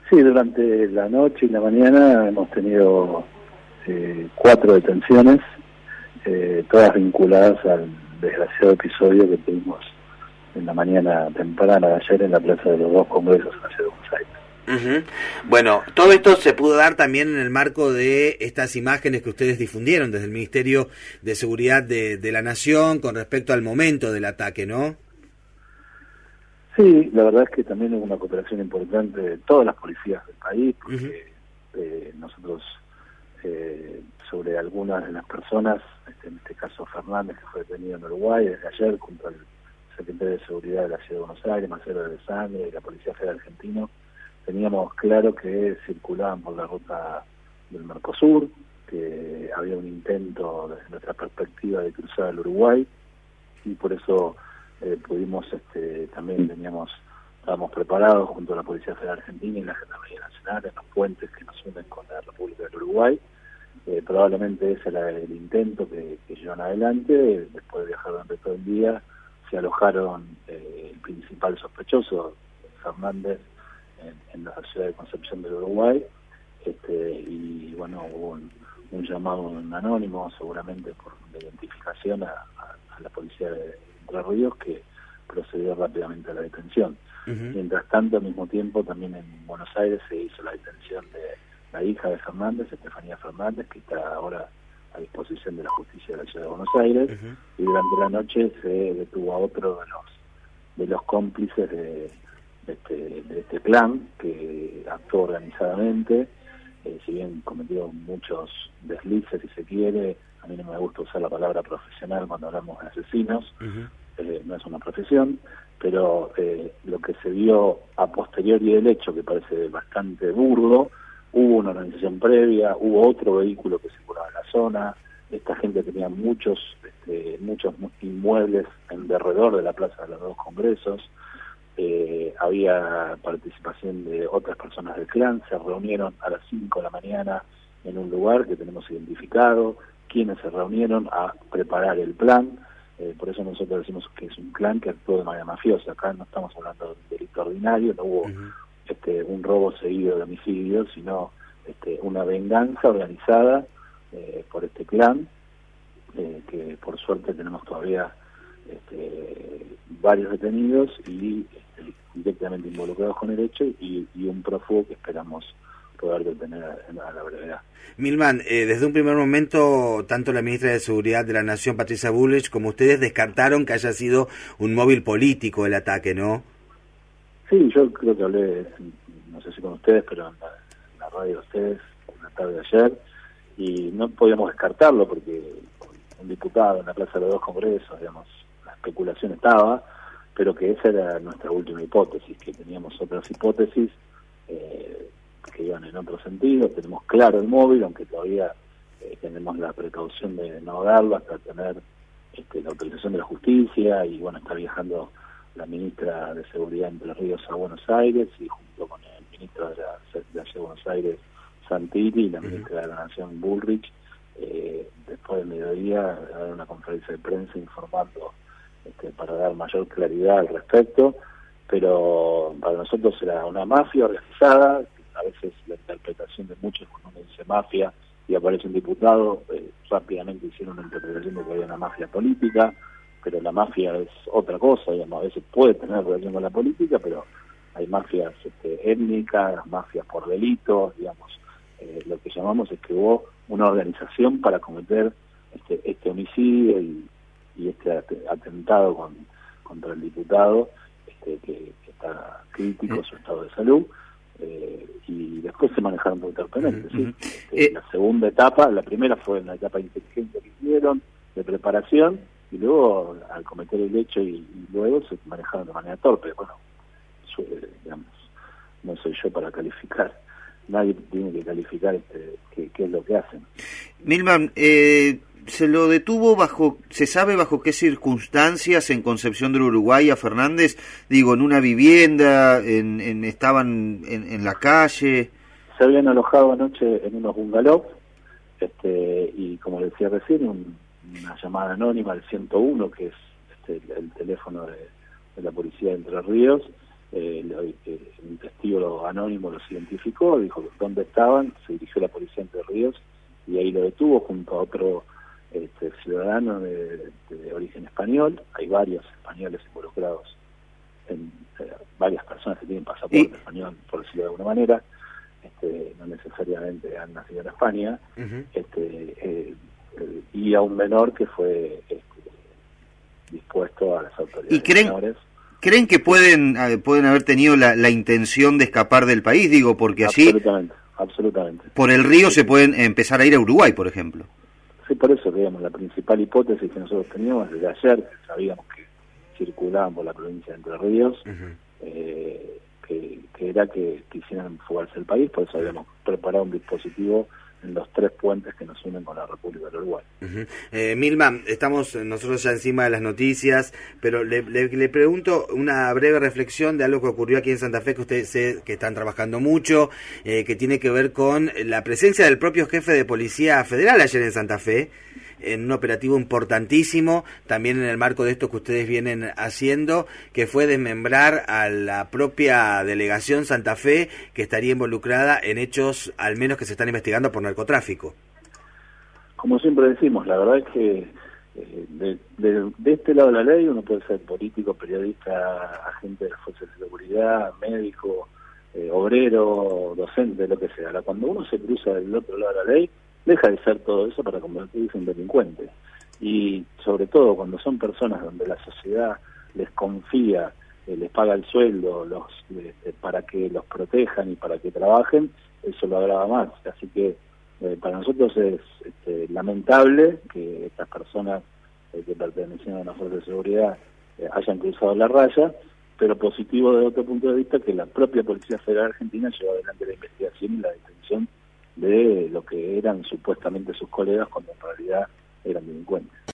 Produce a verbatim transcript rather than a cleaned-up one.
Sí, durante la noche y la mañana hemos tenido eh, cuatro detenciones, eh, todas vinculadas al desgraciado episodio que tuvimos en la mañana temprana de ayer en la Plaza de los Dos Congresos en la ciudad de Buenos Aires. Uh-huh. Bueno, todo esto se pudo dar también en el marco de estas imágenes que ustedes difundieron desde el Ministerio de Seguridad de, de la Nación con respecto al momento del ataque, ¿no? Sí, la verdad es que también hubo una cooperación importante de todas las policías del país, porque uh-huh. eh, nosotros, eh, sobre algunas de las personas, este, en este caso Fernández, que fue detenido en Uruguay desde ayer, junto al secretario de Seguridad de la Ciudad de Buenos Aires, Marcelo de Sangre, y la Policía Federal Argentina, teníamos claro que circulaban por la ruta del Mercosur, que había un intento desde nuestra perspectiva de cruzar al Uruguay, y por eso eh, pudimos, este, también teníamos, estábamos preparados junto a la Policía Federal Argentina y la Gendarmería Nacional en los puentes que nos unen con la República del Uruguay. Eh, probablemente ese era el intento que, que llevan adelante. Después de viajar durante todo el día, se alojaron eh, el principal sospechoso, Fernández, en, en la ciudad de Concepción del Uruguay, este, y bueno, hubo un, un llamado en anónimo, seguramente por la identificación a, a, a la policía de Entre Ríos, que procedió rápidamente a la detención. Uh-huh. Mientras tanto, al mismo tiempo, también en Buenos Aires se hizo la detención de la hija de Fernández, Estefanía Fernández, que está ahora a disposición de la justicia de la Ciudad de Buenos Aires, uh-huh. y durante la noche se detuvo a otro de los de los cómplices de, de, este, de este plan, que actuó organizadamente, eh, si bien cometió muchos deslices, si se quiere. A mí no me gusta usar la palabra profesional cuando hablamos de asesinos, uh-huh. eh, no es una profesión, pero eh, lo que se vio a posteriori del hecho, que parece bastante burdo, hubo una organización previa, hubo otro vehículo que circulaba en la zona, esta gente tenía muchos este, muchos inmuebles en derredor de la Plaza de los Dos Congresos, eh, había participación de otras personas del clan, se reunieron a las cinco de la mañana en un lugar que tenemos identificado, quienes se reunieron a preparar el plan. Eh, por eso nosotros decimos que es un clan que actuó de manera mafiosa. Acá no estamos hablando de un delito ordinario, no hubo uh-huh. este, un robo seguido de homicidio, sino este, una venganza organizada eh, por este clan, eh, que por suerte tenemos todavía este, varios detenidos y este, directamente involucrados con el hecho, y, y un prófugo que esperamos poder detener a, a la brevedad. Milman, eh, desde un primer momento, tanto la ministra de Seguridad de la Nación, Patricia Bullrich, como ustedes descartaron que haya sido un móvil político el ataque, ¿no? Sí, yo creo que hablé, no sé si con ustedes, pero en la, en la radio de ustedes, en la tarde de ayer, y no podíamos descartarlo porque un diputado en la Plaza de los Dos Congresos, digamos, la especulación estaba, pero que esa era nuestra última hipótesis, que teníamos otras hipótesis eh, que iban en otro sentido. Tenemos claro el móvil, aunque todavía eh, tenemos la precaución de no darlo hasta tener este, la autorización de la justicia, y bueno, está viajando la ministra de Seguridad Entre Ríos a Buenos Aires, y junto con el ministro de la, de la Ciudad de Buenos Aires, Santilli, y la ministra de la Nación, Bullrich, eh, después del mediodía dar una conferencia de prensa informando este, para dar mayor claridad al respecto. Pero para nosotros era una mafia organizada. A veces la interpretación de muchos, cuando uno dice mafia y aparece un diputado, eh, rápidamente hicieron una interpretación de que había una mafia política, pero la mafia es otra cosa, digamos. A veces puede tener relación con la política, pero hay mafias este, étnicas, mafias por delitos, digamos. Eh, lo que llamamos es que hubo una organización para cometer este, este homicidio y, y este atentado con, contra el diputado, este, que, que está crítico su estado de salud. Eh, y después se manejaron por interpenales, ¿sí? Este, eh, la segunda etapa, la primera fue una etapa de inteligencia que hicieron, de preparación, y luego al cometer el hecho y, y luego se manejaron de manera torpe. Bueno, su, eh, digamos, no soy yo para calificar, nadie tiene que calificar este, qué, qué es lo que hacen. Milman, eh, se lo detuvo bajo, ¿se sabe bajo qué circunstancias en Concepción del Uruguay a Fernández? Digo, en una vivienda, en, en estaban en, en la calle. Se habían alojado anoche en unos bungalows, este, y como le decía recién, un, una llamada anónima al ciento uno, que es este, el, el teléfono de, de la policía de Entre Ríos, eh, lo, eh, un testigo anónimo los identificó, dijo dónde estaban, se dirigió a la policía Entre Ríos y ahí lo detuvo junto a otro este, ciudadano de, de origen español. Hay varios españoles involucrados, en, eh, varias personas que tienen pasaporte ¿Y? español, por decirlo de alguna manera, este, no necesariamente han nacido en España, uh-huh. este, eh, eh, y a un menor que fue este, dispuesto a las autoridades. ¿Y creen, menores. creen que pueden pueden haber tenido la, la intención de escapar del país? Digo, porque así... Absolutamente, absolutamente. Por el río se pueden empezar a ir a Uruguay, por ejemplo. Sí, por eso, digamos, la principal hipótesis que nosotros teníamos desde ayer, que sabíamos que circulaban por la provincia de Entre Ríos, uh-huh. eh, que, que era que quisieran fugarse del país, por eso habíamos preparado un dispositivo en los tres puentes que nos unen con la República del Uruguay. Uh-huh. eh, Milma, estamos nosotros ya encima de las noticias, pero le, le, le pregunto una breve reflexión de algo que ocurrió aquí en Santa Fe, que ustedes sé que están trabajando mucho, eh, que tiene que ver con la presencia del propio jefe de Policía Federal ayer en Santa Fe, en un operativo importantísimo, también en el marco de esto que ustedes vienen haciendo, que fue desmembrar a la propia delegación Santa Fe, que estaría involucrada en hechos, al menos que se están investigando por narcotráfico. Como siempre decimos, la verdad es que eh, de, de, de este lado de la ley uno puede ser político, periodista, agente de las fuerzas de seguridad, médico, eh, obrero, docente, lo que sea. Ahora, cuando uno se cruza del otro lado de la ley, deja de ser todo eso para convertirse en delincuente. Y sobre todo cuando son personas donde la sociedad les confía, eh, les paga el sueldo los eh, para que los protejan y para que trabajen, eso lo agrava más. Así que eh, para nosotros es este, lamentable que estas personas eh, que pertenecían a una fuerza de seguridad eh, hayan cruzado la raya, pero positivo desde otro punto de vista que la propia Policía Federal Argentina llevó adelante la investigación y la detención de lo que eran supuestamente sus colegas cuando en realidad eran delincuentes.